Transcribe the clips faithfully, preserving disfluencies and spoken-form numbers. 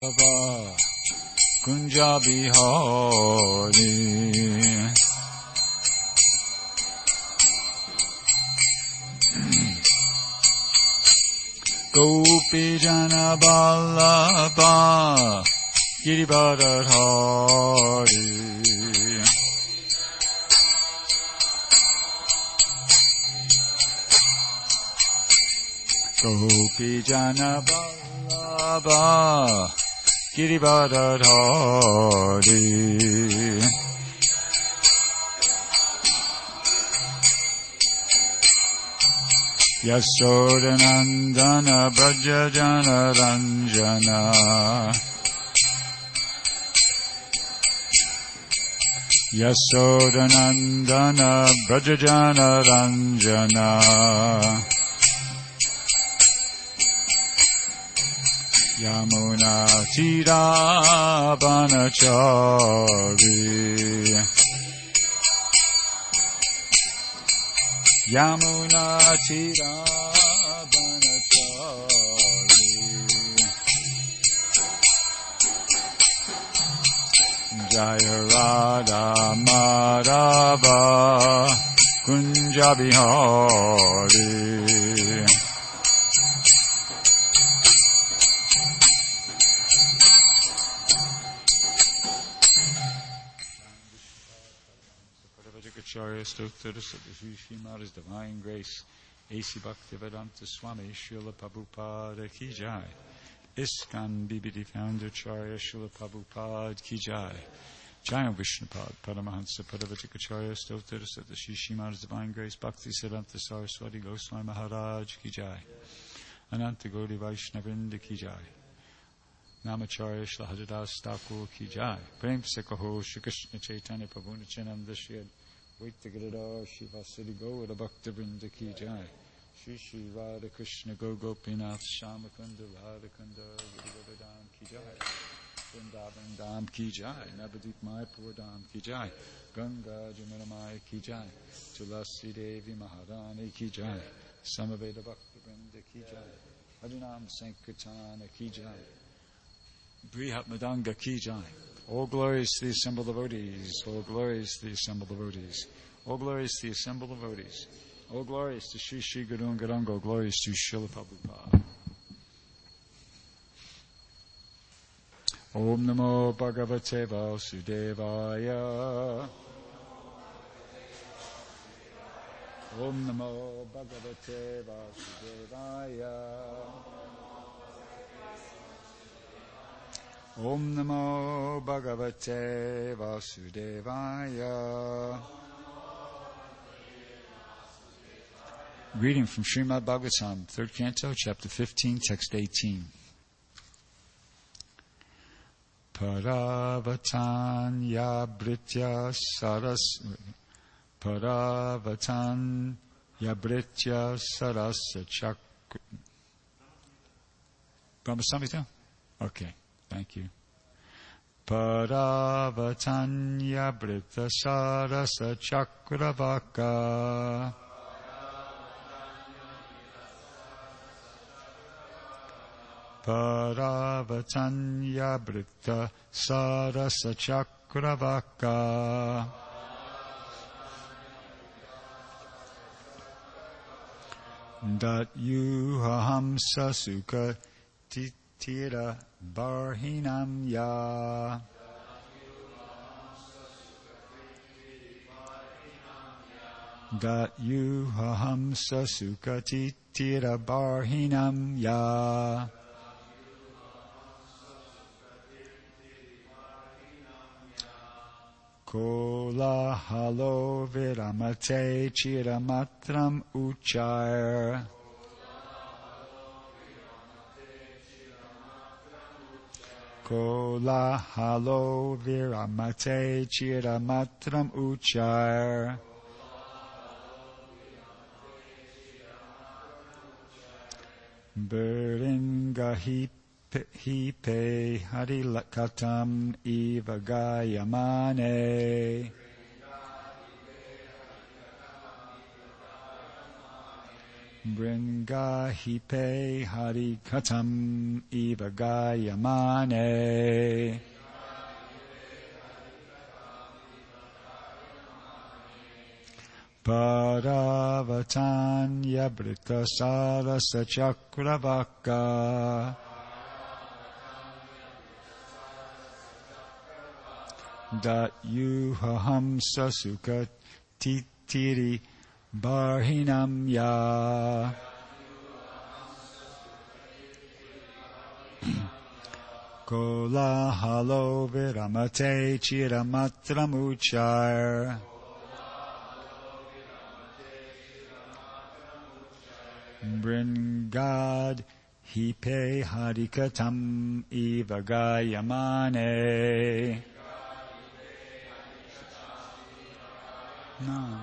Vallabha Kunja Bihari. Gopi Jana Vallabha Girivardhari. Gopi Jana Vallabha Girivardhari. Yashodanandana Brajajana Ranjana. Yashodanandana Brajajana Ranjana. Yamuna Tira Banachari. Yamuna Tira Banachari. Jaya Radha Madhava Kunja Bihari. Acharya Stoktaras of the Sri Srimada's Divine Grace, A C Bhaktivedanta Swami Srila Prabhupada Ki Jai. ISKCON B B D Founder Acharya Srila Prabhupada Ki Jai. Jai Vishnupad Paramahansa Padavajikacharya Stoktaras of the Sri Srimada's Divine Grace, Bhakti Siddhanta Saraswati Goswami Maharaj Ki Jai. Ananta Gaudi Vaishnavinda Ki Jai. Namacharya Shri Haridas Thakur Ki Jai. Prem Se Kaho Shri Krishna Chaitanya Prabhu Nityananda Shri Vaita Giridhar Shivasari Gaura Bhakta Vrinda Ki Jai. Shri Shri Radha Krishna Go Gopinath Shamakunda Radhakunda Giridhardham Ki Jai. Vrindavan Dham Ki Jai. Navadip Mayapur Dham Ki Jai. Ganga Jamunamaya Ki Jai. Tulasi Devi Maharani Ki Jai. Samaveda Bhakta Vrinda Ki Jai. Harinam Sankirtana Ki Jai. Brihat Madanga Ki Jai. All glories to the assembled devotees. All glories to the assembled devotees. All glories to the assembled devotees. All glories to Sri Sri Gurun Garanga. All glories to Srila Prabhupada. Om Namo Bhagavate Vasudevaya. Om Namo Bhagavate Vasudevaya. Om Namo Bhagavate Vasudevaya. Reading from Srimad Bhagavatam, third canto, chapter fifteen, text eighteen. Paravatanya Britya Saras Paravatanya Britya Sarasa Chak Brahma Samhita? Okay. Thank you. Paravatanya Brita Sarasa Chakravaka. Paravatanya Brita Sarasa Chakravaka. Dat Yuhamsa Sukha Tira Barhinam Ya. Dat Yuhamsa Sukati Tira Barhinam Ya. Kola Halo Viramate Chiramatram Uchar. Kola Halo Viramate Chiramatram Uchar. Beringa Hipe Harilakatam Ivagayamane. Bringahipe harikatam iva gayamane. Paravatanya brita sarasa chakravaka. Dat yuhahamsa sukha titiri barhinam ya. Kolahalo viramate chiramatram Bringad hipe harikatam iva gayamane. No.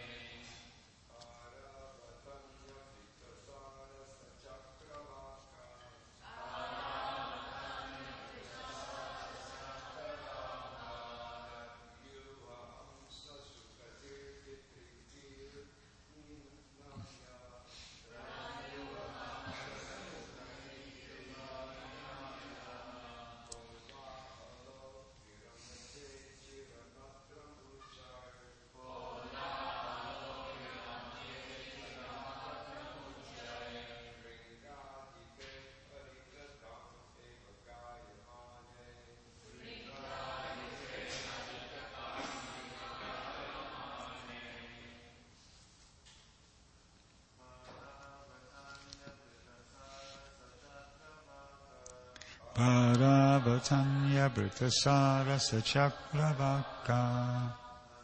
Paravatanya Britasara Sachakravaka.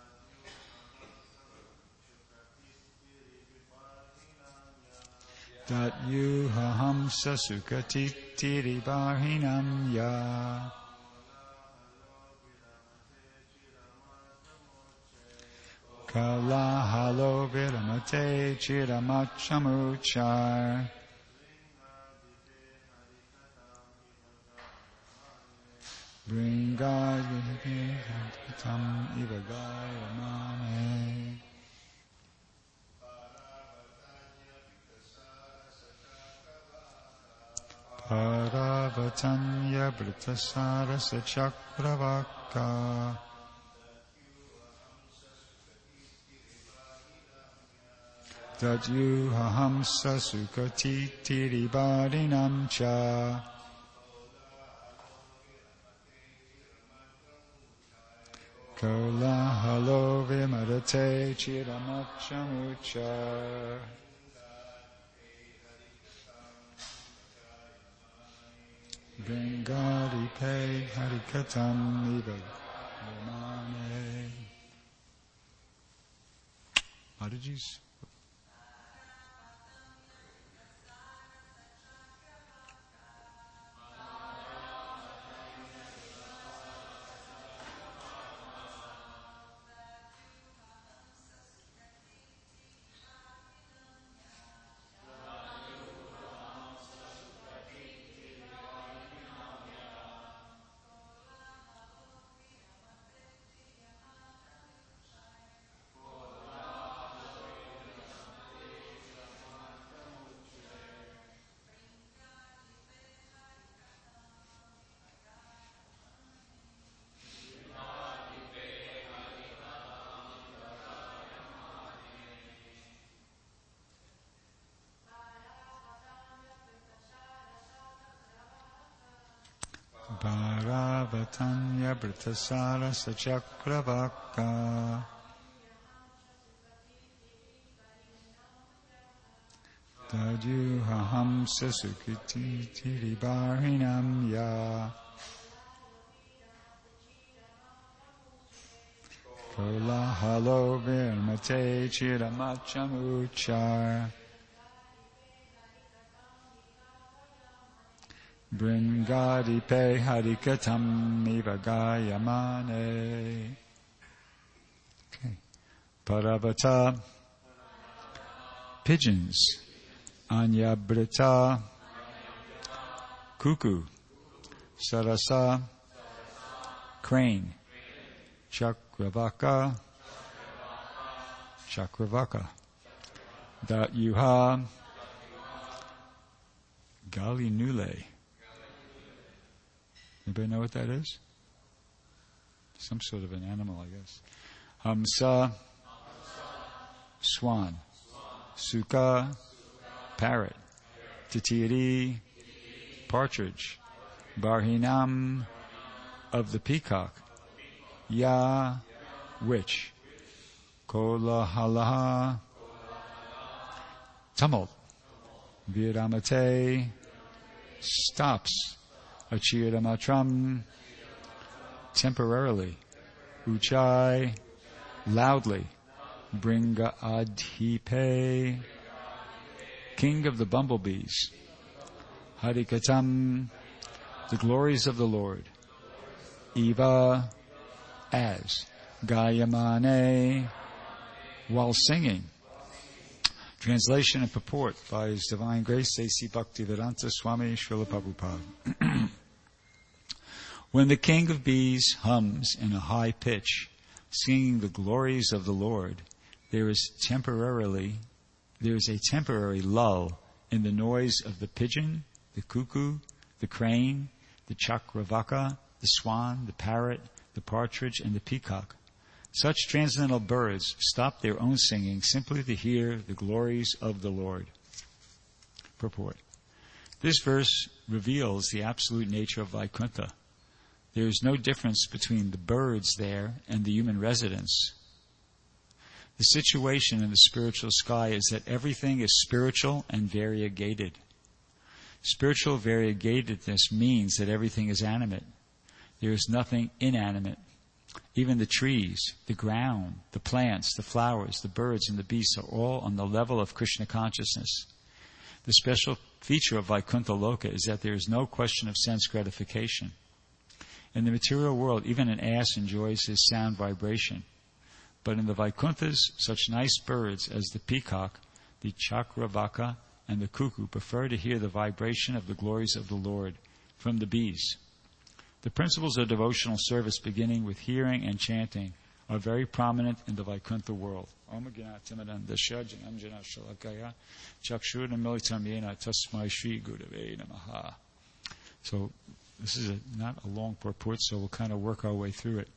Dat yuhahamsa sukatitiri barhinam ya. Kalahalo viramate chiramachamuchar. Bringatam iva gayamane. Paravatanya britasara sachakravaka. That yuhahamsa sukatitiri barinam cha. Kolahalo vimarate chiramachamuchar. Bengadi pe harikatam iva gayamane. Mataji's. Paravatanya britasara sachakravaka. Tadyuhahamsa sukititiri barhinam ya. Kolahalo virmate chiramachamuchar. Bringadi pe harikatam iva gayamane. Okay. Paravata. Pigeons. Anyabrita. Cuckoo. Sarasa. Crane. Chakravaka. Chakravaka. Dat Yuha, Gali Nule. Anybody know what that is? Some sort of an animal, I guess. Hamsa, swan. Suka, parrot. Titiri, partridge. Barhinam, of the peacock. Ya, witch. Kolahalaha, tumult. Viramate, stops. Achiramatram, temporarily. Uchai, loudly. Bringa adhipe, king of the bumblebees. Harikatam, the glories of the Lord. Eva, as. Gayamane, while singing. Translation and purport by His Divine Grace A C Bhaktivedanta Swami Srila Prabhupada. When the king of bees hums in a high pitch, singing the glories of the Lord, there is temporarily, there is a temporary lull in the noise of the pigeon, the cuckoo, the crane, the chakravaka, the swan, the parrot, the partridge, and the peacock. Such transcendental birds stop their own singing simply to hear the glories of the Lord. Purport. This verse reveals the absolute nature of Vaikuntha. There is no difference between the birds there and the human residents. The situation in the spiritual sky is that everything is spiritual and variegated. Spiritual variegatedness means that everything is animate. There is nothing inanimate. Even the trees, the ground, the plants, the flowers, the birds, and the beasts are all on the level of Krishna consciousness. The special feature of Vaikuntha Loka is that there is no question of sense gratification. In the material world, even an ass enjoys his sound vibration. But in the Vaikunthas, such nice birds as the peacock, the chakravaka, and the cuckoo prefer to hear the vibration of the glories of the Lord from the bees. The principles of devotional service, beginning with hearing and chanting, are very prominent in the Vaikuntha world. So this is a, not a long purport, so we'll kind of work our way through it.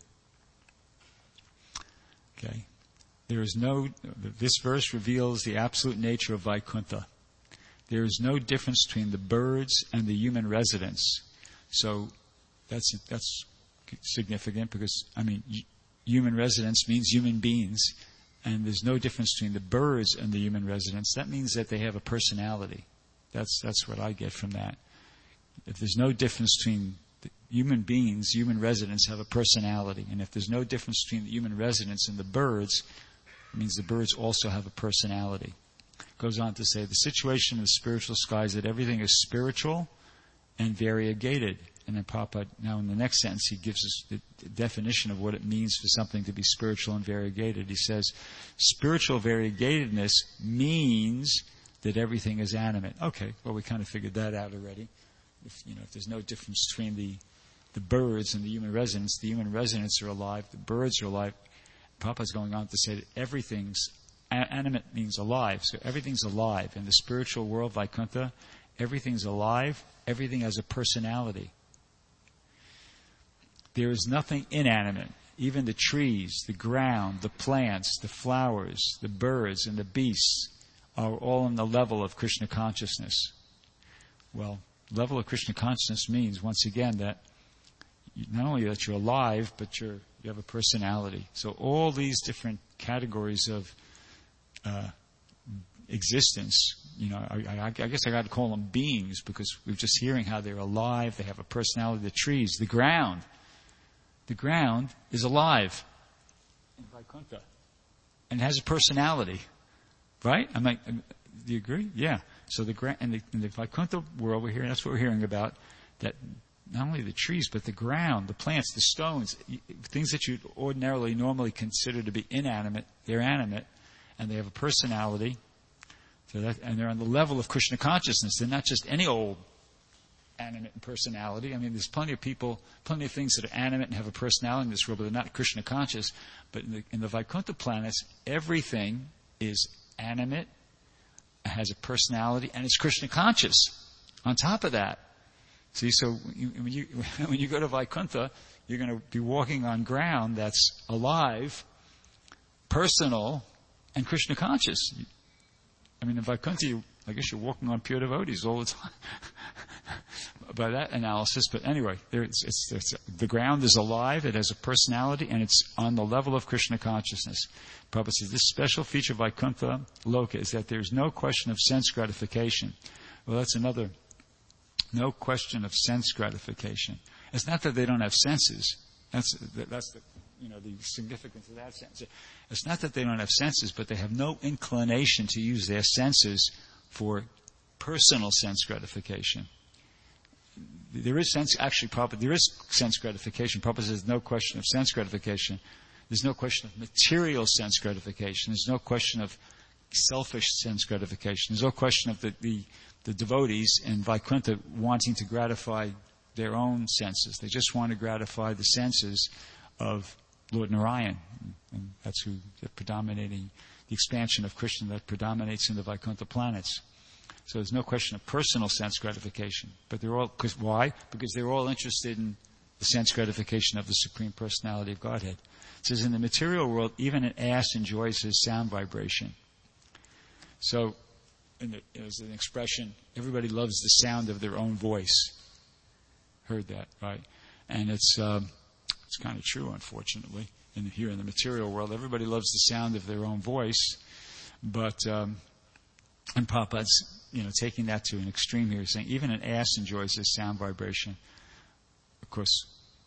Okay. There is no, this verse reveals the absolute nature of Vaikuntha. There is no difference between the birds and the human residents. So that's that's significant because, I mean, human residents means human beings, and there's no difference between the birds and the human residents. That means that they have a personality. That's that's what I get from that. If there's no difference between the human beings, human residents have a personality. And if there's no difference between the human residents and the birds, it means the birds also have a personality. It goes on to say, the situation of the spiritual sky is that everything is spiritual and variegated. And then Prabhupada, now in the next sentence, he gives us the definition of what it means for something to be spiritual and variegated. He says, spiritual variegatedness means that everything is animate. Okay, well, we kind of figured that out already. If, you know, if there's no difference between the, the birds and the human residents, the human residents are alive, the birds are alive. Prabhupada's going on to say that everything's, animate means alive, so everything's alive. In the spiritual world, Vaikuntha, everything's alive, everything has a personality. There is nothing inanimate. Even the trees, the ground, the plants, the flowers, the birds, and the beasts are all on the level of Krishna consciousness. Well, level of Krishna consciousness means, once again, that not only that you're alive, but you're, you have a personality. So all these different categories of uh, existence, you know, I, I, I guess I got to call them beings because we're just hearing how they're alive, they have a personality. The trees, the ground. The ground is alive in Vaikuntha and has a personality, right? I'm like, do you agree? Yeah. So the ground in the, in the Vaikuntha world, we're hearing, that's what we're hearing about. That not only the trees, but the ground, the plants, the stones, things that you'd ordinarily normally consider to be inanimate, they're animate, and they have a personality. So that, and they're on the level of Krishna consciousness. They're not just any old animate personality. I mean, there's plenty of people, plenty of things that are animate and have a personality in this world, but they're not Krishna conscious. But in the, in the Vaikuntha planets, everything is animate, has a personality, and it's Krishna conscious. On top of that, see, so when you when you go to Vaikuntha, you're going to be walking on ground that's alive, personal, and Krishna conscious. I mean, in Vaikuntha, you, I guess you're walking on pure devotees all the time. By that analysis, but anyway, there it's, it's, it's, the ground is alive, it has a personality, and it's on the level of Krishna consciousness. Prabhupada says this special feature of Vaikuntha Loka is that there's no question of sense gratification. Well, that's another, no question of sense gratification. It's not that they don't have senses. That's, that's the, you know, the significance of that sense. It's not that they don't have senses, but they have no inclination to use their senses for personal sense gratification. There is sense, actually, Prabhupada, there is sense gratification. Prabhupada says there's no question of sense gratification. There's no question of material sense gratification. There's no question of selfish sense gratification. There's no question of the, the, the devotees in Vaikuntha wanting to gratify their own senses. They just want to gratify the senses of Lord Narayan. And that's who the predominating, the expansion of Krishna that predominates in the Vaikuntha planets. So there's no question of personal sense gratification. But they're all, cause why? Because they're all interested in the sense gratification of the Supreme Personality of Godhead. It says in the material world, even an ass enjoys his sound vibration. So, in the, there's an expression, everybody loves the sound of their own voice. Heard that, right? And it's, um, it's kind of true, unfortunately. In, here in the material world, everybody loves the sound of their own voice. But, um, and Prabhupada's, you know, taking that to an extreme here, saying even an ass enjoys this sound vibration. Of course,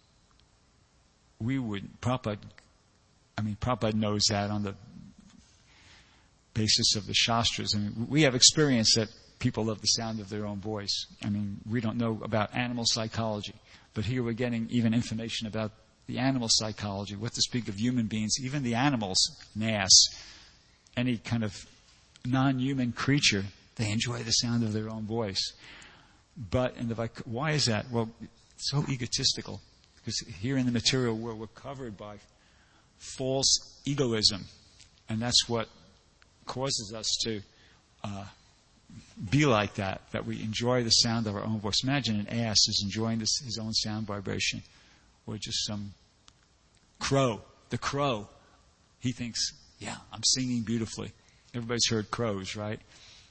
we would, Prabhupada, I mean, Prabhupada knows that on the basis of the Shastras. I mean, we have experience that people love the sound of their own voice. I mean, we don't know about animal psychology, but here we're getting even information about the animal psychology, what to speak of human beings, even the animals, an ass, any kind of non-human creature, they enjoy the sound of their own voice. But in the why is that? Well, it's so egotistical. Because here in the material world, we're covered by false egoism. And that's what causes us to uh, be like that, that we enjoy the sound of our own voice. Imagine an ass is enjoying this, his own sound vibration. Or just some crow. The crow. He thinks, yeah, I'm singing beautifully. Everybody's heard crows, right?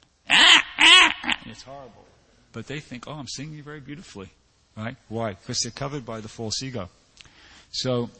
It's horrible. But they think, oh, I'm singing very beautifully. Right? Why? Because they're covered by the false ego. So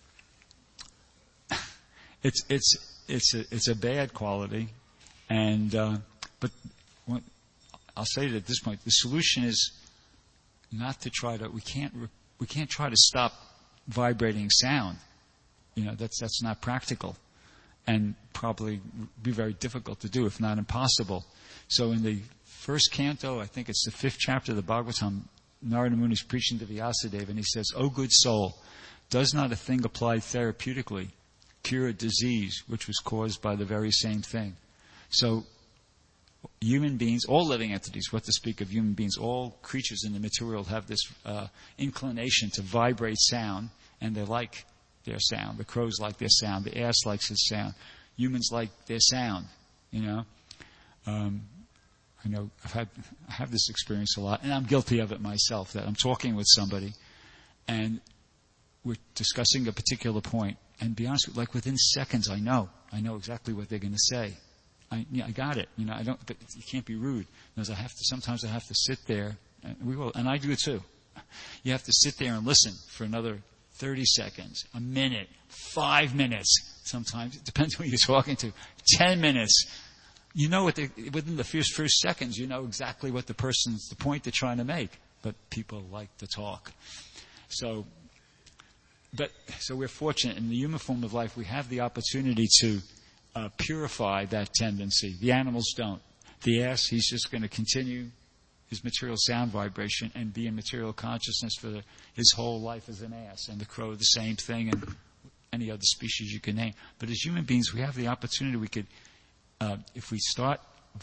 it's it's it's a it's a bad quality, and uh, but what, I'll say it at this point: the solution is not to try to. We can't we can't try to stop vibrating sound. You know, that's that's not practical, and probably be very difficult to do, if not impossible. So in the first canto, I think it's the fifth chapter of the Bhagavatam, Narada Muni is preaching to Vyasadeva, and he says, "O good soul, does not a thing applied therapeutically cure a disease which was caused by the very same thing?" So human beings, all living entities, what to speak of human beings, all creatures in the material world have this uh, inclination to vibrate sound, and they like their sound. The crows like their sound. The ass likes his sound. Humans like their sound, you know. Um, I know I've had I have this experience a lot, and I'm guilty of it myself, that I'm talking with somebody, and we're discussing a particular point, and be honest with you, like within seconds, I know. I know exactly what they're going to say. I, yeah, I got it. You know, I don't, but you can't be rude. Because I have to, sometimes I have to sit there, and we will, and I do it too. You have to sit there and listen for another thirty seconds, a minute, five minutes, sometimes. It depends who you're talking to. Ten minutes. You know what they, within the first, first seconds, you know exactly what the person's, the point they're trying to make. But people like to talk. So, but, so we're fortunate in the human form of life, we have the opportunity to uh, purify that tendency. The animals don't. The ass, he's just going to continue his material sound vibration and be in material consciousness for the, his whole life as an ass. And the crow, the same thing, and any other species you can name. But as human beings, we have the opportunity, we could, uh, if we start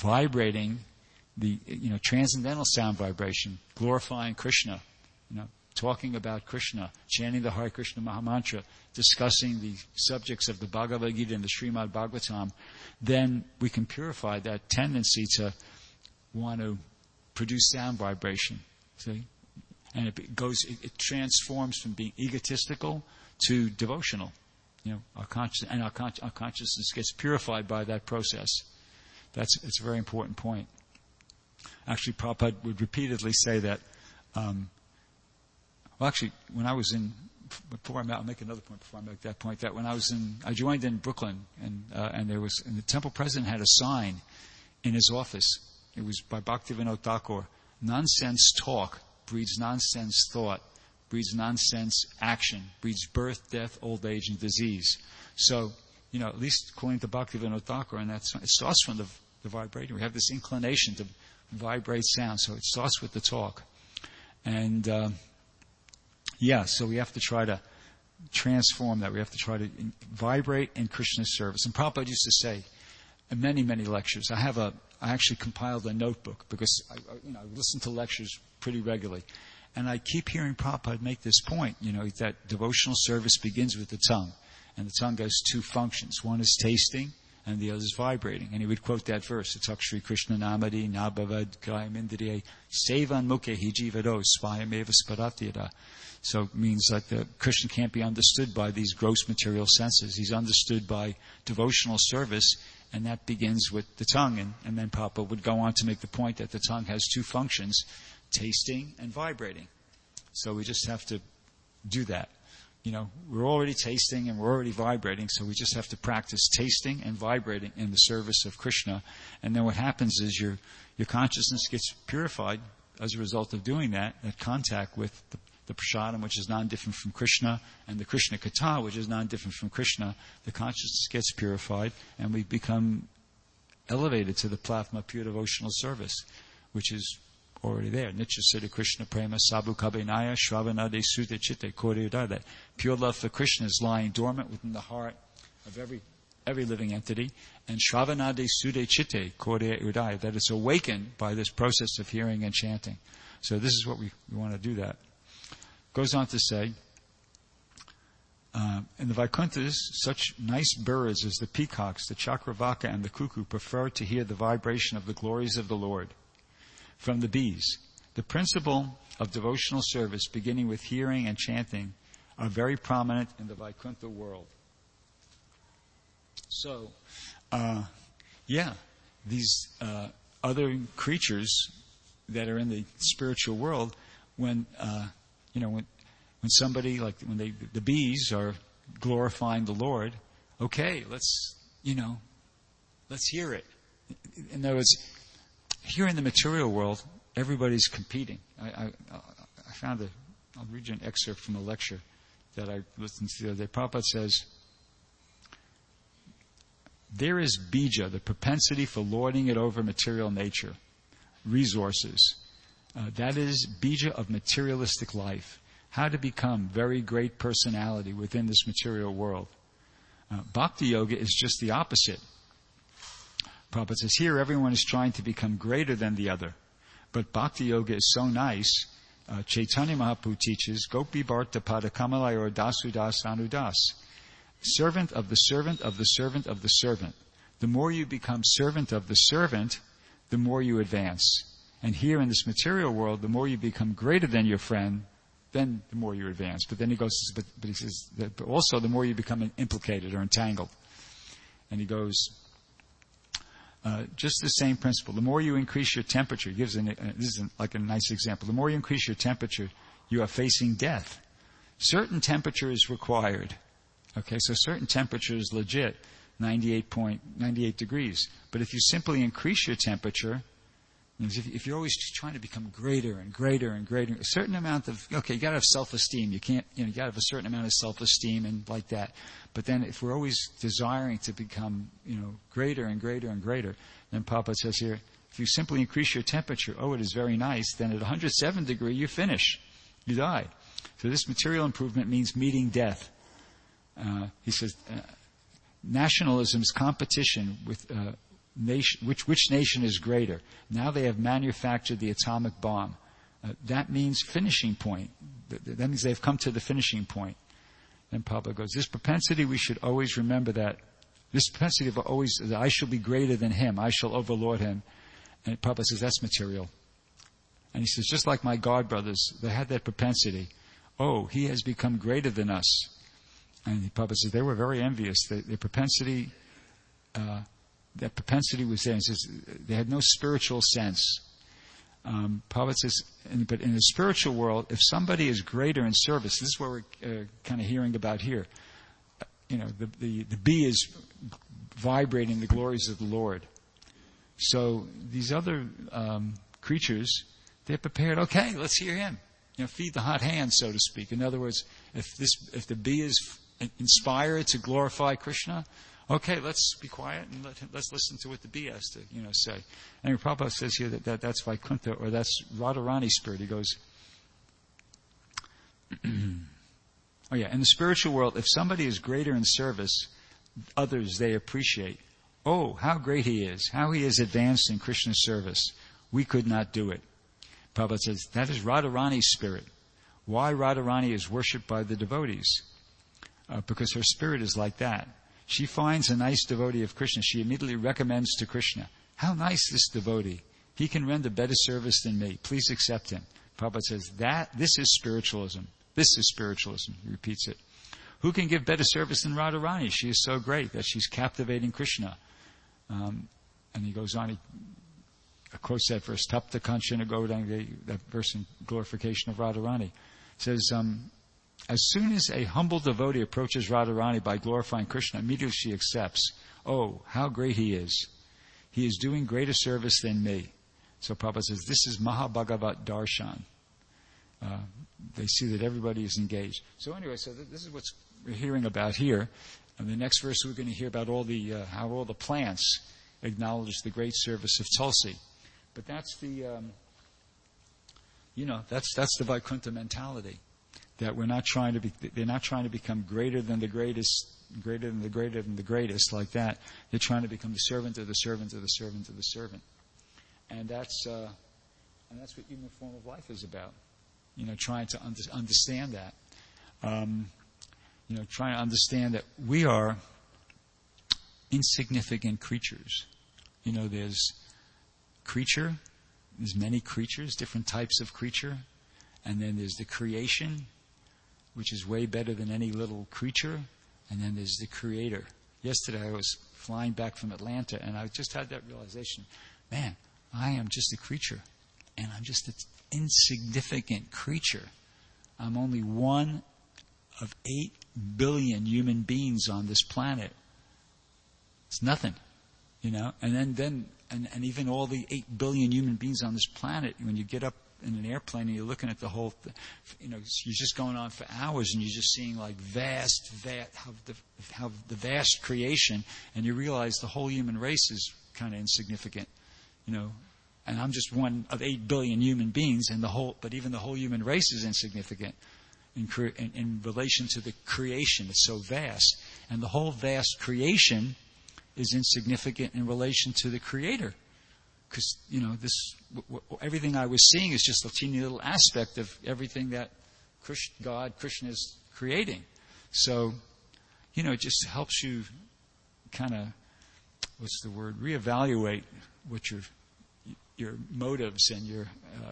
vibrating the, you know, transcendental sound vibration, glorifying Krishna, you know, talking about Krishna, chanting the Hare Krishna Mahamantra, discussing the subjects of the Bhagavad Gita and the Srimad Bhagavatam, then we can purify that tendency to want to produce sound vibration. See? And it goes, it, it transforms from being egotistical to devotional. You know, our conscious and our, con- our consciousness gets purified by that process. That's it's a very important point. Actually, Prabhupada would repeatedly say that. Um, well, actually, when I was in, before I I'll make another point before I make that point. That when I was in, I joined in Brooklyn, and uh, and there was, and the temple president had a sign in his office. It was by Bhaktivinoda Thakur. Nonsense talk breeds nonsense thought, breeds nonsense action, breeds birth, death, old age, and disease. So, you know, at least according to Bhaktivinoda Thakur, and that's, it starts from the, the vibrating. We have this inclination to vibrate sound, so it starts with the talk. And, uh, yeah, so we have to try to transform that. We have to try to in, vibrate in Krishna's service. And Prabhupada used to say in many, many lectures, I have a, I actually compiled a notebook because I, I, you know, I listen to lectures pretty regularly. And I keep hearing Prabhupada make this point, you know, that devotional service begins with the tongue. And the tongue has two functions. One is tasting, and the other is vibrating. And he would quote that verse, Itak Shri Krishna Namadi Nabhavad Kayam Indriye Sevan Mukhe Hijivado Svayameva Sparatyada. So it means that the Krishna can't be understood by these gross material senses. He's understood by devotional service, and that begins with the tongue. And, and then Papa would go on to make the point that the tongue has two functions, tasting and vibrating. So we just have to do that. You know, we're already tasting and we're already vibrating, so we just have to practice tasting and vibrating in the service of Krishna. And then what happens is your your consciousness gets purified as a result of doing that, that contact with the, the prasadam, which is non-different from Krishna, and the Krishna Katha, which is non-different from Krishna. The consciousness gets purified, and we become elevated to the platform of pure devotional service, which is already there. Nitya Siddha Krishna Prema Sabhu Kabinaya Shravanade Sute Chitte Kore Udaya. That pure love for Krishna is lying dormant within the heart of every every living entity. And Shravanade Sute Chitte Kore Udaya. That it's awakened by this process of hearing and chanting. So this is what we, we want to do that. Goes on to say, uh, in the Vaikunthas, such nice birds as the peacocks, the Chakravaka, and the cuckoo prefer to hear the vibration of the glories of the Lord. From the bees, the principle of devotional service, beginning with hearing and chanting, are very prominent in the Vaikuntha world. So, uh, yeah, these uh, other creatures that are in the spiritual world, when uh, you know, when when somebody like when they the bees are glorifying the Lord, okay, let's you know, let's hear it. In other words, here in the material world, everybody's competing. I, I, I found a, I'll read you an excerpt from a lecture that I listened to the other day. Prabhupada says, there is bija, the propensity for lording it over material nature, resources. Uh, that is bija of materialistic life. How to become very great personality within this material world. Uh, Bhakti Yoga is just the opposite. Prabhupada says, here everyone is trying to become greater than the other. But Bhakti Yoga is so nice. Uh, Chaitanya Mahaprabhu teaches, Gopi Bharta Pada Kamalayor Dasudas Anudas. Servant of the servant of the servant of the servant. The more you become servant of the servant, the more you advance. And here in this material world, the more you become greater than your friend, then the more you advance. But then he goes, but, but he says, that, but also the more you become implicated or entangled. And he goes, Uh, just the same principle. The more you increase your temperature, gives an, uh, this is an, like a nice example. The more you increase your temperature, you are facing death. Certain temperature is required. Okay, so certain temperature is legit, ninety-eight point nine eight degrees. But if you simply increase your temperature, if, if you're always trying to become greater and greater and greater, a certain amount of, okay, you got to have self-esteem. You can't, you know, you got to have a certain amount of self-esteem and like that. But then if we're always desiring to become, you know, greater and greater and greater, then Papa says here, if you simply increase your temperature, oh, it is very nice, then at one hundred seven degree, you finish. You die. So this material improvement means meeting death. Uh, he says, uh, nationalism's competition with, uh, nation, which, which nation is greater? Now they have manufactured the atomic bomb. Uh, that means finishing point. That means they've come to the finishing point. And Prabhupada goes, this propensity, we should always remember that. This propensity of always, that I shall be greater than him, I shall overlord him. And Prabhupada says, that's material. And he says, just like my God brothers, they had that propensity. Oh, he has become greater than us. And Prabhupada says, they were very envious. They, their propensity, uh, that propensity was there. And says, they had no spiritual sense. Um, Prabhupada says, but in the spiritual world, if somebody is greater in service, this is what we're uh, kind of hearing about here. Uh, you know, the, the, the bee is vibrating the glories of the Lord. So these other um, creatures, they're prepared. Okay, let's hear him. You know, feed the hot hand, so to speak. In other words, if this, if the bee is inspired to glorify Krishna, okay, let's be quiet and let him, let's listen to what the bee has to, you know, say. And Prabhupada says here that, that that's Vaikuntha, or that's Radharani spirit. He goes, oh yeah, in the spiritual world, if somebody is greater in service, others they appreciate. Oh, how great he is, how he is advanced in Krishna's service. We could not do it. Prabhupada says, that is Radharani's spirit. Why Radharani is worshipped by the devotees? Uh, because her spirit is like that. She finds a nice devotee of Krishna. She immediately recommends to Krishna, how nice this devotee. He can render better service than me. Please accept him. Prabhupada says, that, this is spiritualism. This is spiritualism. He repeats it. Who can give better service than Radharani? She is so great that she's captivating Krishna. Um, and he goes on, he quotes that verse, Tapta Kanchana Gauranga, that verse in glorification of Radharani. It says, um, as soon as a humble devotee approaches Radharani by glorifying Krishna, immediately she accepts, oh, how great he is. He is doing greater service than me. So Prabhupada says, this is Mahabhagavat Darshan. Uh, they see that everybody is engaged. So anyway, so th- this is what we're hearing about here. And the next verse we're going to hear about all the uh, how all the plants acknowledge the great service of Tulsi. But that's the, um, you know, that's that's the Vaikuntha mentality. That we're not trying to be, they're not trying to become greater than the greatest, greater than the greater than the greatest, like that. They're trying to become the servant of the servant of the servant of the servant. And that's, uh, and that's what human form of life is about. You know, trying to under, understand that. Um, you know, trying to understand that we are insignificant creatures. You know, there's creature, there's many creatures, different types of creature. And then there's the creation, which is way better than any little creature. And then there's the creator. Yesterday I was flying back from Atlanta and I just had that realization, man, I am just a creature. And I'm just an insignificant creature. I'm only one of eight billion human beings on this planet. It's nothing, you know. And then, then and, and even all the eight billion human beings on this planet, when you get up in an airplane and you're looking at the whole, th- you know, you're just going on for hours and you're just seeing like vast, vast, how the, how the vast creation, and you realize the whole human race is kind of insignificant, you know. And I'm just one of eight billion human beings, and the whole, but even the whole human race is insignificant in, cre- in, in relation to the creation. It's so vast, and the whole vast creation is insignificant in relation to the Creator. Because, you know, this w- w- everything I was seeing is just a teeny little aspect of everything that Krishna, God, Krishna is creating. So, you know, it just helps you kind of, what's the word, reevaluate what your your motives and your uh,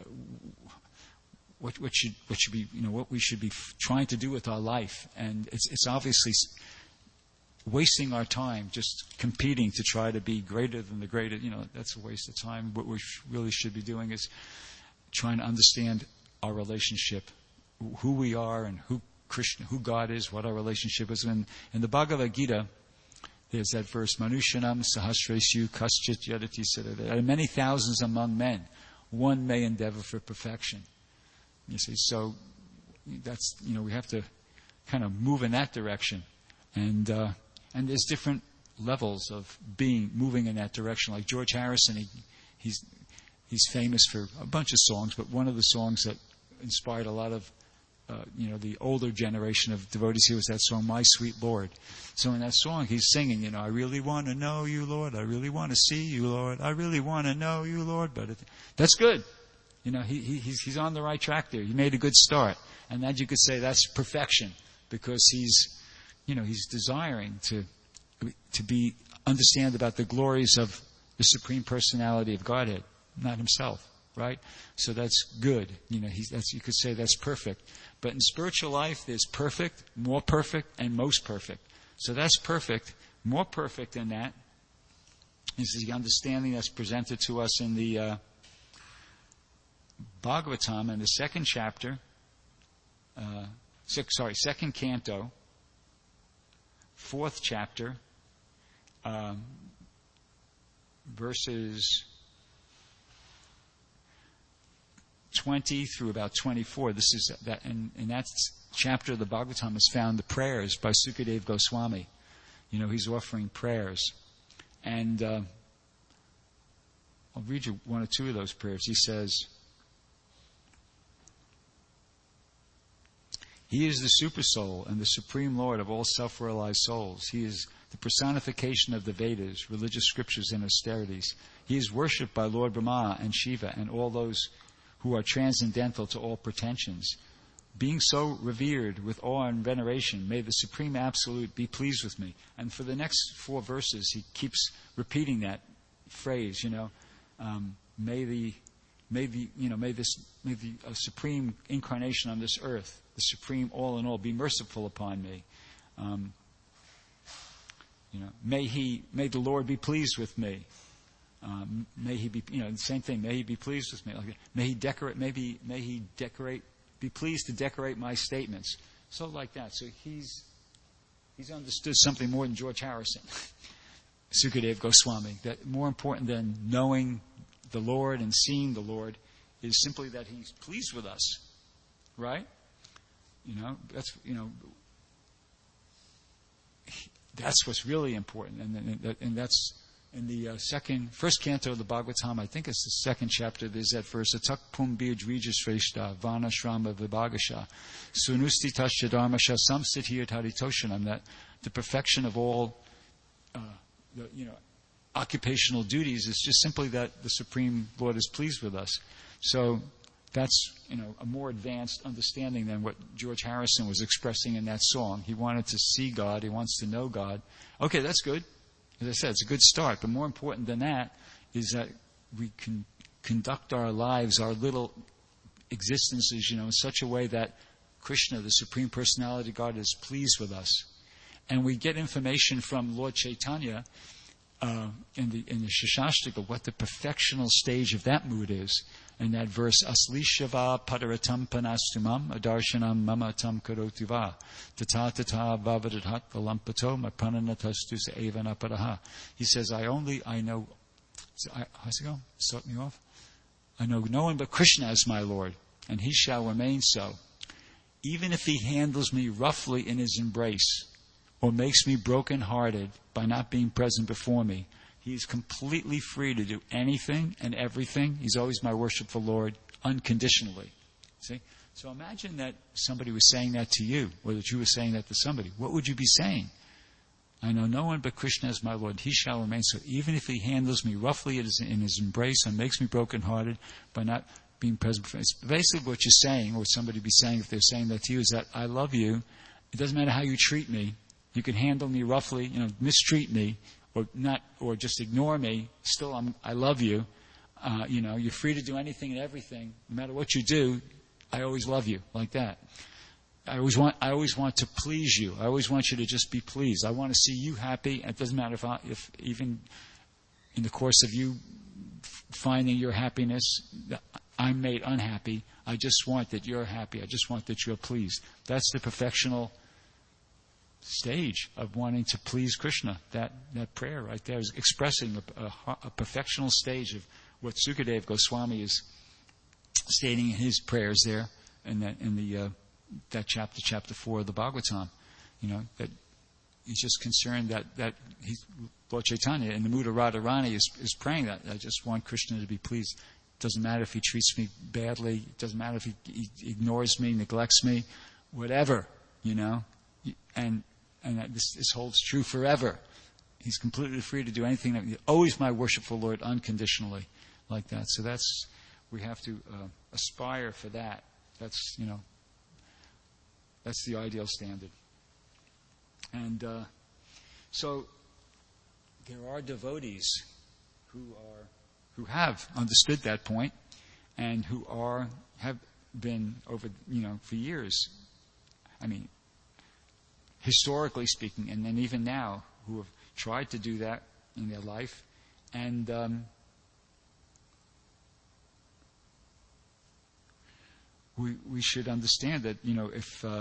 what what should what should be, you know, what we should be f- trying to do with our life. And it's it's obviously wasting our time just competing to try to be greater than the greater. You know, that's a waste of time. What we sh- really should be doing is trying to understand our relationship, who we are and who Krishna, who God is, what our relationship is. And in the Bhagavad Gita, there's that verse, Manushanam sahasreshu kaschit yadati siddhati. There are many thousands among men. One may endeavor for perfection. You see, so that's, you know, we have to kind of move in that direction. And uh, and there's different levels of being, moving in that direction. Like George Harrison, he, he's he's famous for a bunch of songs, but one of the songs that inspired a lot of Uh, you know, the older generation of devotees here was that song, My Sweet Lord. So in that song, he's singing, you know, I really want to know you, Lord. I really want to see you, Lord. I really want to know you, Lord. But it, that's good. You know, he, he he's he's on the right track there. He made a good start, and that you could say that's perfection, because he's, you know, he's desiring to to be understand about the glories of the Supreme Personality of Godhead, not himself, right? So that's good. You know, he's that's you could say that's perfect. But in spiritual life, there's perfect, more perfect, and most perfect. So that's perfect. More perfect than that is the understanding that's presented to us in the uh, Bhagavatam in the second chapter, uh, six, sorry, second canto, fourth chapter, um, verses twenty through about twenty-four. This is that, in, in that chapter of the Bhagavatam is found the prayers by Sukadeva Goswami. You know, he's offering prayers. And uh, I'll read you one or two of those prayers. He says, He is the super soul and the supreme Lord of all self-realized souls. He is the personification of the Vedas, religious scriptures, and austerities. He is worshipped by Lord Brahma and Shiva and all those who are transcendental to all pretensions. Being so revered with awe and veneration, may the Supreme Absolute be pleased with me. And for the next four verses, he keeps repeating that phrase, you know, um, may the, may the, you know, may this, may the uh, Supreme Incarnation on this earth, the Supreme All in All, be merciful upon me. Um, you know, may he, may the Lord be pleased with me. Um, may he be, you know, the same thing. May he be pleased with me. Like, may he decorate. Maybe may he decorate. Be pleased to decorate my statements. So like that. So he's he's understood something more than George Harrison, Sukadeva Goswami. That more important than knowing the Lord and seeing the Lord is simply that he's pleased with us, right? You know, that's you know, that's what's really important, and and, and that's. In the uh, second, first canto of the Bhagavatam, I think it's the second chapter, there's that verse, Atak pum bijrija shreshta, vana shrama vibhagasha, sunusti tasya dharmasha, samsithiyat haritoshanam, that the perfection of all, uh, the, you know, occupational duties is just simply that the Supreme Lord is pleased with us. So that's, you know, a more advanced understanding than what George Harrison was expressing in that song. He wanted to see God, he wants to know God. Okay, that's good. As I said, it's a good start, but more important than that is that we can conduct our lives, our little existences, you know, in such a way that Krishna, the Supreme Personality of God, is pleased with us. And we get information from Lord Chaitanya uh, in the in the Shashashtaka what the perfectional stage of that mood is. In that verse, Aslishava padaratam panastumam adarshanam mama tam karotuva tata tata vavadadhat valampato mapananatastus evanapadaha. He says, I only, I know, I, how's it go? Start me off? I know no one but Krishna is my Lord, and he shall remain so. Even if he handles me roughly in his embrace, or makes me broken-hearted by not being present before me, he is completely free to do anything and everything. He's always my worshipful Lord, unconditionally. See? So imagine that somebody was saying that to you, or that you were saying that to somebody. What would you be saying? I know no one but Krishna is my Lord. He shall remain so. Even if he handles me roughly in his embrace and makes me brokenhearted by not being present before me. It's basically what you're saying, or somebody be saying if they're saying that to you, is that I love you. It doesn't matter how you treat me. You can handle me roughly, you know, mistreat me, or not, or just ignore me. Still, I'm, I love you. Uh, you know, you're free to do anything and everything. No matter what you do, I always love you, like that. I always want, I always want to please you. I always want you to just be pleased. I want to see you happy. It doesn't matter if, I, if even in the course of you finding your happiness, I'm made unhappy. I just want that you're happy. I just want that you're pleased. That's the perfectional stage of wanting to please Krishna. That that prayer right there is expressing a, a, a perfectional stage of what Sukadeva Goswami is stating in his prayers there in that in the uh, that chapter, chapter four of the Bhagavatam. You know, that he's just concerned that that he, Lord Chaitanya in the mood of Radharani is is praying that I just want Krishna to be pleased. It doesn't matter if he treats me badly. It doesn't matter if he, he ignores me, neglects me, whatever. You know, and and that this, this holds true forever. He's completely free to do anything. That, always my worshipful Lord, unconditionally, like that. So that's we have to uh, aspire for that. That's, you know, that's the ideal standard. And uh, so there are devotees who are who have understood that point and who are have been over, you know, for years. I mean, historically speaking, and then even now, who have tried to do that in their life, and um, we we should understand that, you know, if uh,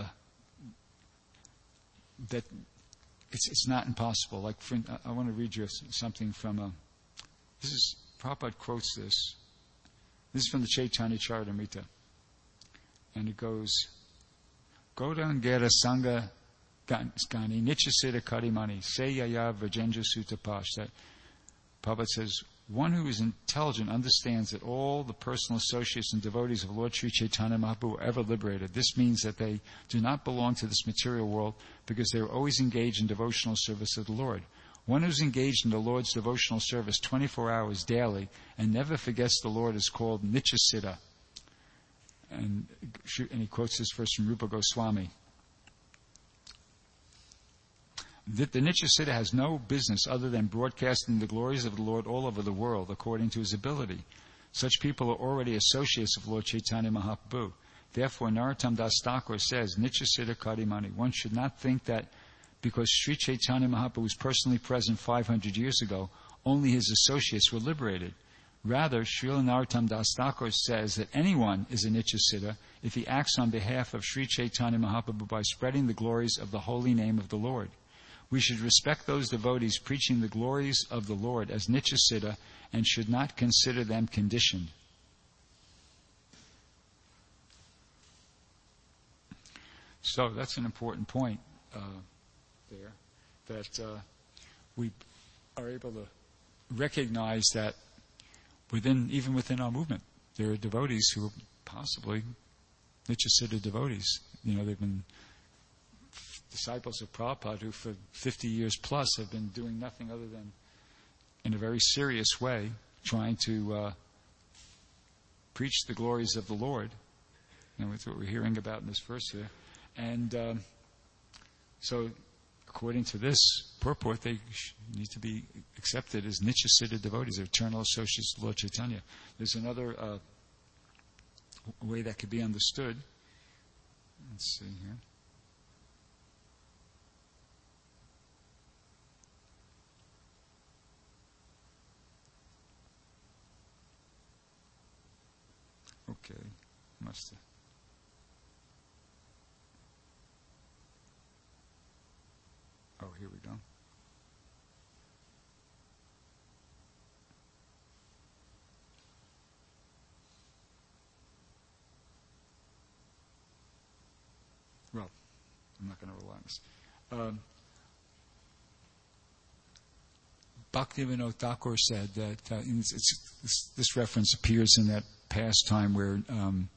that it's it's not impossible. Like, for, I want to read you something from a. This is Prabhupada quotes this. This is from the Chaitanya Charitamrita, and it goes, Gaurangera Sangha Skani Nichasita Karimani Seyaya Vrajendra Sutta Pash. That Prabhupada says, one who is intelligent understands that all the personal associates and devotees of Lord Sri Chaitanya Mahaprabhu are ever liberated. This means that they do not belong to this material world because they are always engaged in devotional service of the Lord. One who is engaged in the Lord's devotional service twenty-four hours daily and never forgets the Lord is called Nichasiddha. And, and he quotes this verse from Rupa Goswami. That the Nichasiddha has no business other than broadcasting the glories of the Lord all over the world according to his ability. Such people are already associates of Lord Chaitanya Mahaprabhu. Therefore, Narottam Das Thakur says, Nichasiddha Karimani. One should not think that because Sri Chaitanya Mahaprabhu was personally present five hundred years ago, only his associates were liberated. Rather, Srila Narottam Das Thakur says that anyone is a Nichasiddha if he acts on behalf of Sri Chaitanya Mahaprabhu by spreading the glories of the holy name of the Lord. We should respect those devotees preaching the glories of the Lord as Nichasiddha and should not consider them conditioned. So that's an important point uh, there, that uh, we are able to recognize that within, even within our movement, there are devotees who are possibly Nichasiddha devotees. You know, they've been disciples of Prabhupada who for fifty years plus have been doing nothing other than, in a very serious way, trying to uh, preach the glories of the Lord. And that's what we're hearing about in this verse here. And um, so, according to this purport, they need to be accepted as Nichasiddha devotees, eternal associates of Lord Chaitanya. There's another uh, way that could be understood. Let's see here. Okay, must have. Oh, here we go. Well, I'm not going to rely on this. Um, Bhaktivinoda Thakur said that uh, it's, it's, this, this reference appears in that pastime where um,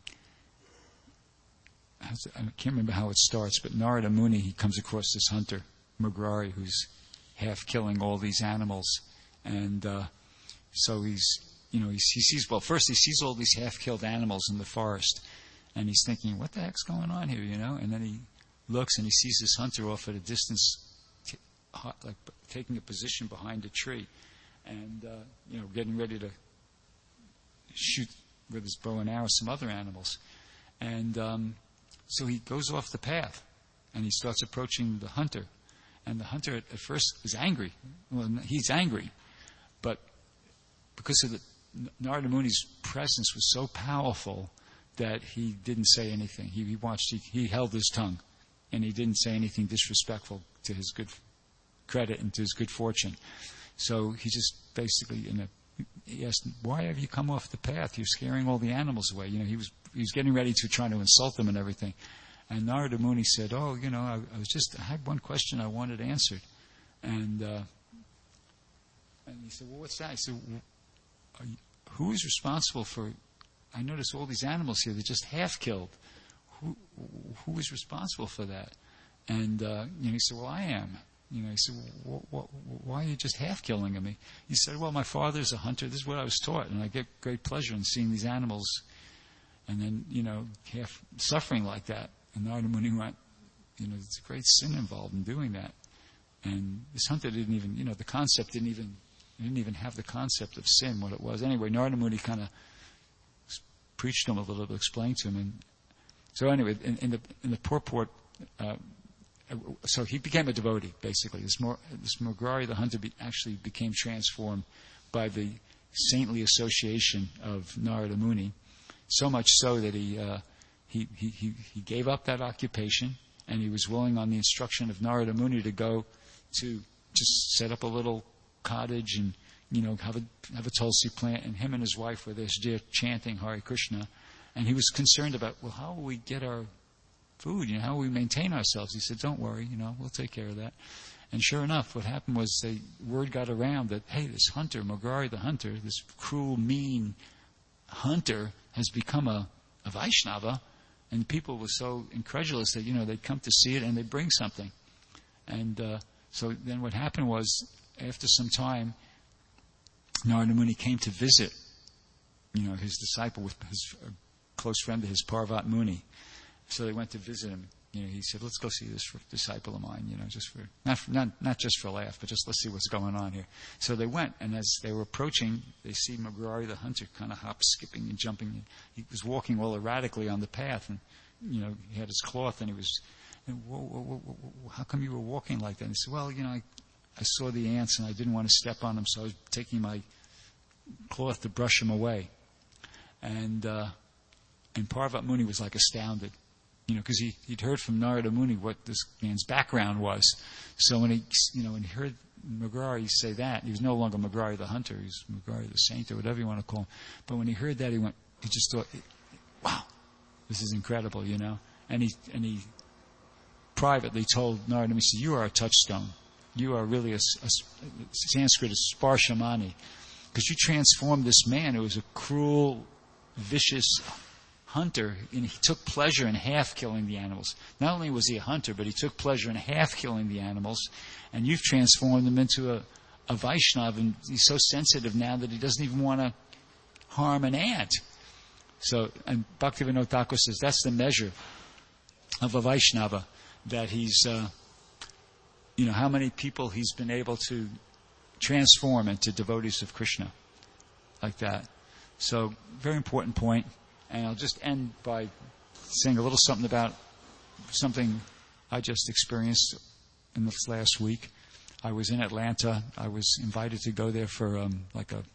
I can't remember how it starts, but Narada Muni, he comes across this hunter, Mugrari, who's half killing all these animals, and uh, so he's, you know, he's, he sees, well, first he sees all these half-killed animals in the forest, and he's thinking, what the heck's going on here, you know? And then he looks and he sees this hunter off at a distance, t- like taking a position behind a tree, and uh, you know, getting ready to shoot with his bow and arrow some other animals. And um, so he goes off the path and he starts approaching the hunter. And the hunter at, at first is angry. Well, he's angry. But because of the Narada Muni's presence was so powerful that he didn't say anything. He, he watched, he, he held his tongue. And he didn't say anything disrespectful to his good credit and to his good fortune. So he just basically, in a he asked him, why have you come off the path? You're scaring all the animals away. You know, he was he was getting ready to try to insult them and everything. And Narada Muni said, oh, you know, I, I was just, I had one question I wanted answered. And uh, and he said, well, what's that? He said, are you, who is responsible for, I notice all these animals here, they're just half killed. Who who is responsible for that? And uh, you know, he said, well, I am. You know, he said, well, wh- wh- why are you just half killing me? He said, well, my father's a hunter. This is what I was taught, and I get great pleasure in seeing these animals, and then, you know, half suffering like that. And Narada Muni went, you know, there's a great sin involved in doing that. And this hunter didn't even, you know, the concept didn't even, didn't even have the concept of sin, what it was. Anyway, Narada Muni kind of preached to him a little bit, explained to him. And so anyway, in, in the in the purport, uh, so he became a devotee, basically. This, Mor- this Mrigari the hunter be- actually became transformed by the saintly association of Narada Muni, so much so that he, uh, he, he, he, he gave up that occupation, and he was willing, on the instruction of Narada Muni, to go to just set up a little cottage and, you know, have a, have a tulsi plant, and him and his wife were there chanting Hare Krishna. And he was concerned about, well, how will we get our food, you know, how we maintain ourselves? He said, don't worry, you know, we'll take care of that. And sure enough, what happened was the word got around that, hey, this hunter, Mrigari the hunter, this cruel, mean hunter, has become a, a Vaishnava, and people were so incredulous that, you know, they'd come to see it and they'd bring something. And uh, so then what happened was, after some time, Narada Muni came to visit, you know, his disciple, with his uh, close friend of his, Parvat Muni. So they went to visit him. You know, he said, let's go see this disciple of mine, you know, just for, not, for, not, not just for a laugh, but just let's see what's going on here. So they went, and as they were approaching, they see Mrigari the hunter kind of hop, skipping and jumping. He was walking all erratically on the path, and, you know, he had his cloth, and he was, and, whoa, whoa, whoa, whoa, how come you were walking like that? And he said, well, you know, I, I saw the ants, and I didn't want to step on them, so I was taking my cloth to brush them away. And, uh, and Parvat Muni was like astounded. You know, because he, he'd heard from Narada Muni what this man's background was. So when he, you know, when he heard Mrigari say that, he was no longer Mrigari the hunter, he was Mrigari the saint, or whatever you want to call him. But when he heard that, he went, he just thought, wow, this is incredible, you know. And he, and he privately told Narada Muni, he said, you are a touchstone. You are really a, a Sanskrit is Sparshamani. Because you transformed this man who was a cruel, vicious hunter, and he took pleasure in half killing the animals. Not only was he a hunter, but he took pleasure in half killing the animals, and you've transformed him into a, a Vaishnava, and he's so sensitive now that he doesn't even want to harm an ant. So, and Bhaktivinoda Thakur says that's the measure of a Vaishnava, that he's, uh, you know, how many people he's been able to transform into devotees of Krishna, like that. So, very important point. And I'll just end by saying a little something about something I just experienced in this last week. I was in Atlanta. I was invited to go there for um, like a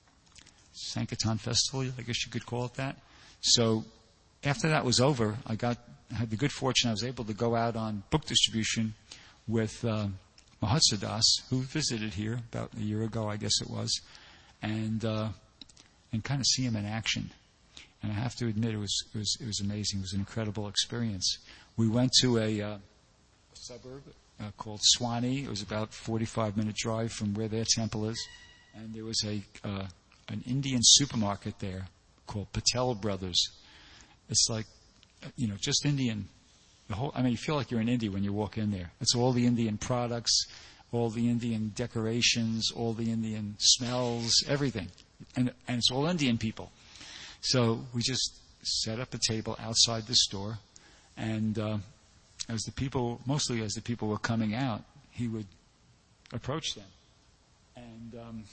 Sankirtan festival, I guess you could call it that. So after that was over, I got I had the good fortune I was able to go out on book distribution with uh, Mahotsa Das, who visited here about a year ago, I guess it was, and uh, and kind of see him in action. And I have to admit, it was it was it was amazing. It was an incredible experience. We went to a, uh, a suburb uh, called Swanee. It was about a forty-five minute drive from where their temple is, and there was a uh, an Indian supermarket there called Patel Brothers. It's like, you know, just Indian. The whole. I mean, you feel like you're in India when you walk in there. It's all the Indian products, all the Indian decorations, all the Indian smells, everything, and and it's all Indian people. So we just set up a table outside the store, and uh, as the people, mostly as the people were coming out, he would approach them. And, um,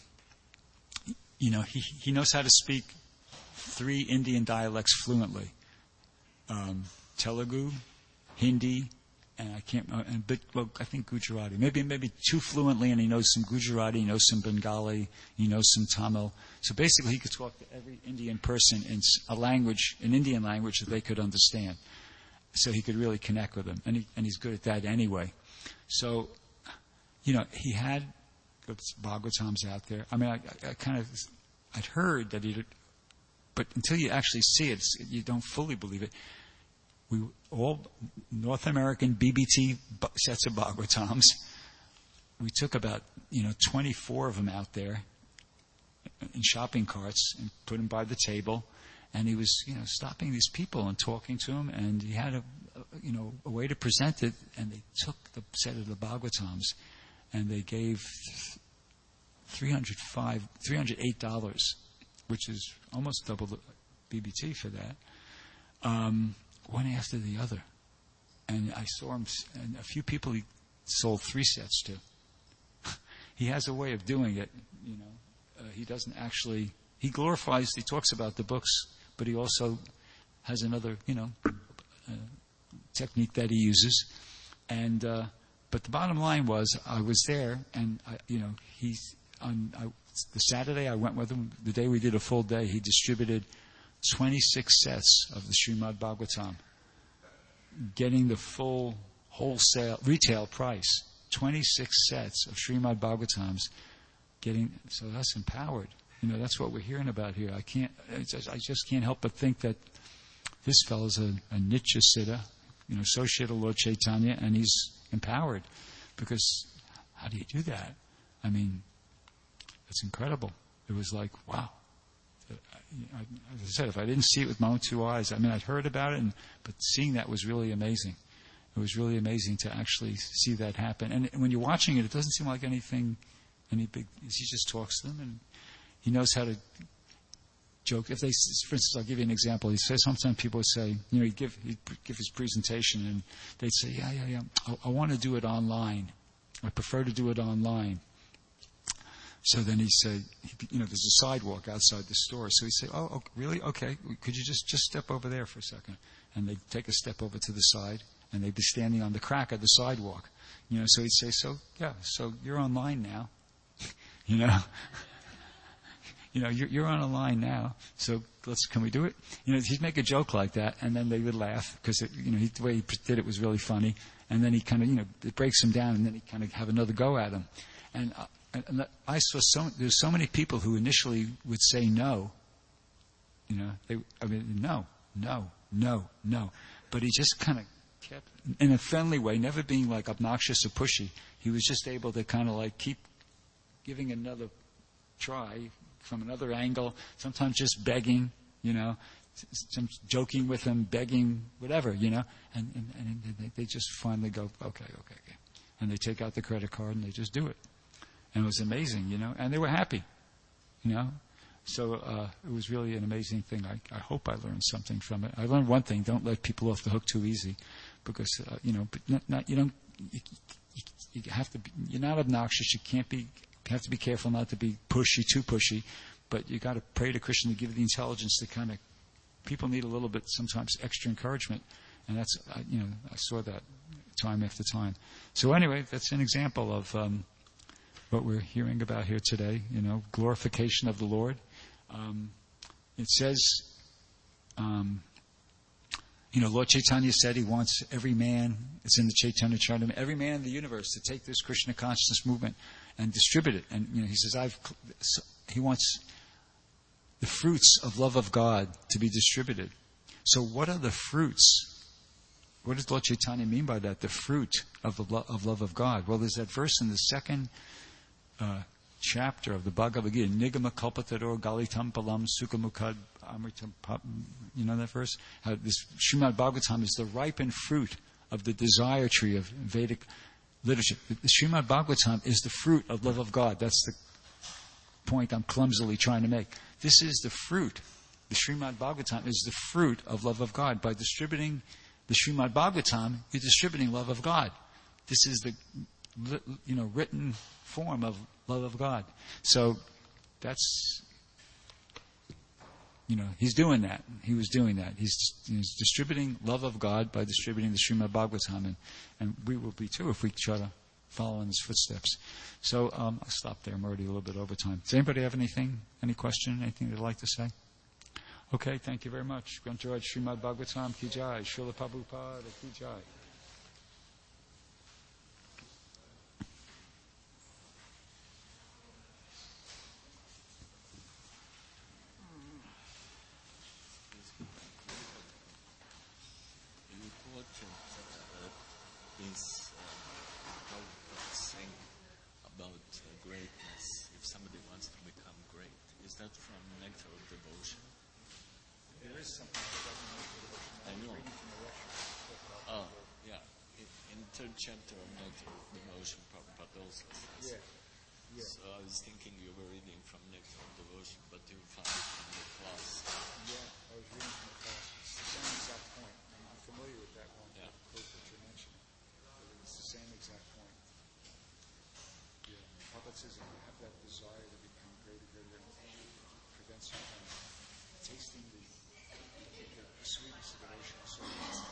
you know, he, he knows how to speak three Indian dialects fluently. Um, Telugu, Hindi, and I can't, uh, and bit, well, I think Gujarati. Maybe maybe too fluently, and he knows some Gujarati, he knows some Bengali, he knows some Tamil. So basically, he could talk to every Indian person in a language, an Indian language that they could understand. So he could really connect with them, and he, and he's good at that anyway. So, you know, he had Bhagavatams out there. I mean, I, I kind of, I'd heard that he, but until you actually see it, you don't fully believe it. We all North American B B T sets of Bhagavatams. We took about, you know, twenty-four of them out there in shopping carts and put them by the table. And he was, you know, stopping these people and talking to them. And he had a, you know, a way to present it, and they took the set of the Bhagavatams, and they gave three hundred five, three hundred eight dollars, which is almost double the B B T for that, um, one after the other. And I saw him, and a few people he sold three sets to. He has a way of doing it, you know. Uh, he doesn't actually, he glorifies, he talks about the books, but he also has another, you know, uh, technique that he uses. And, uh, but the bottom line was, I was there, and, I, you know, he's, on I, the Saturday I went with him, the day we did a full day, he distributed twenty-six sets of the Srimad Bhagavatam, getting the full wholesale, retail price. twenty-six sets of Srimad Bhagavatams, getting, so that's empowered. You know, that's what we're hearing about here. I can't, I just, I just can't help but think that this fellow's a, a Nitya Siddha, you know, associate of Lord Chaitanya, and he's empowered. Because how do you do that? I mean, it's incredible. It was like, wow. I, as I said, if I didn't see it with my own two eyes, I mean, I'd heard about it, and, but seeing that was really amazing. It was really amazing to actually see that happen. And when you're watching it, it doesn't seem like anything, any big, he just talks to them, and he knows how to joke. If they, for instance, I'll give you an example. He says sometimes people would say, you know, he'd give, he'd give his presentation, and they'd say, yeah, yeah, yeah, I, I want to do it online. I prefer to do it online. So then he said, you know, there's a sidewalk outside the store. So he'd say, oh, oh, really? Okay. Could you just, just step over there for a second? And they'd take a step over to the side, and they'd be standing on the crack of the sidewalk. You know, so he'd say, so, yeah, so you're online now. you know? you know, you're, you're on a line now, so let's, can we do it? You know, he'd make a joke like that, and then they would laugh, because, you know, he, the way he did it was really funny. And then he kind of, you know, it breaks him down, and then he kind of have another go at him. And, uh, and I saw so, there's so many people who initially would say no. You know, they, I mean, no, no, no, no. But he just kind of kept, in a friendly way, never being like obnoxious or pushy. He was just able to kind of like keep giving another try from another angle, sometimes just begging, you know, some joking with him, begging, whatever, you know. And, and, and they, they just finally go, okay, okay, okay. And they take out the credit card and they just do it. And it was amazing, you know, and they were happy, you know. So uh, it was really an amazing thing. I, I hope I learned something from it. I learned one thing: don't let people off the hook too easy, because uh, you know, but not, not, you don't. You, you, you have to. Be, you're not obnoxious. You can't be. You have to be careful not to be pushy, too pushy. But you got to pray to Krishna to give you the intelligence to kind of. People need a little bit sometimes extra encouragement, and that's uh, you know I saw that time after time. So anyway, that's an example of. Um, What we're hearing about here today, you know, glorification of the Lord. Um, it says, um, you know, Lord Chaitanya said he wants every man, it's in the Chaitanya Charitamrita, every man in the universe to take this Krishna consciousness movement and distribute it. And, you know, he says, I've, he wants the fruits of love of God to be distributed. So what are the fruits? What does Lord Chaitanya mean by that? The fruit of the lo- of love of God. Well, there's that verse in the second Uh, chapter of the Bhagavad Gita, Nigama Kalpatador Galitam Palam Sukhamukad Amritam. You know that verse? How this Srimad Bhagavatam is the ripened fruit of the desire tree of Vedic literature. The Srimad Bhagavatam is the fruit of love of God. That's the point I'm clumsily trying to make. This is the fruit. The Srimad Bhagavatam is the fruit of love of God. By distributing the Srimad Bhagavatam, you're distributing love of God. This is the, you know, written form of love of God. So that's, you know, he's doing that. He was doing that. He's, he's distributing love of God by distributing the Srimad Bhagavatam, and, and we will be too if we try to follow in his footsteps. So um, I'll stop there. I'm already a little bit over time. Does anybody have anything, any question, anything they'd like to say? Okay, thank you very much. Grantaraj Srimad Bhagavatam ki jai, Srila Prabhupada ki jai. Is uh, how saying about uh, greatness. If somebody wants to become great, is that from Nectar of Devotion? There is something that doesn't make devotion. I know. Oh, yeah. In, in third chapter of Nectar of Devotion, Prabhupada also says. Yeah. Yeah. So I was thinking you were reading from Nectar of Devotion, but you found it from the class. Yeah, I was reading from the class. It's the same exact point. I'm, I'm familiar with that one, Yeah. that quote that you're mentioning. But it's the same exact point. Yeah. Prabhupada says if you have that desire to become greater, greater, it prevents you from tasting the, the, the sweetness of devotional service.